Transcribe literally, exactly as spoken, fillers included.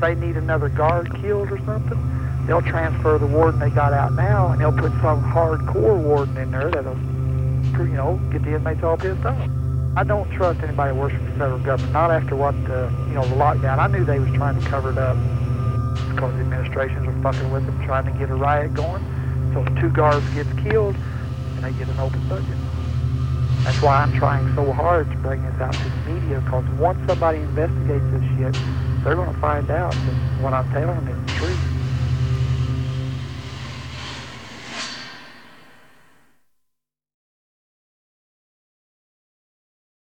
they need another guard killed or something, they'll transfer the warden they got out now, and they'll put some hardcore warden in there that'll, you know, get the inmates all pissed off. I don't trust anybody who works for the federal government, not after what, the, you know, the lockdown. I knew they was trying to cover it up because the administrations were fucking with them, trying to get a riot going. So if two guards gets killed, and they get an open budget. That's why I'm trying so hard to bring this out to the media, because once somebody investigates this shit, they're going to find out that what I'm telling them is the truth.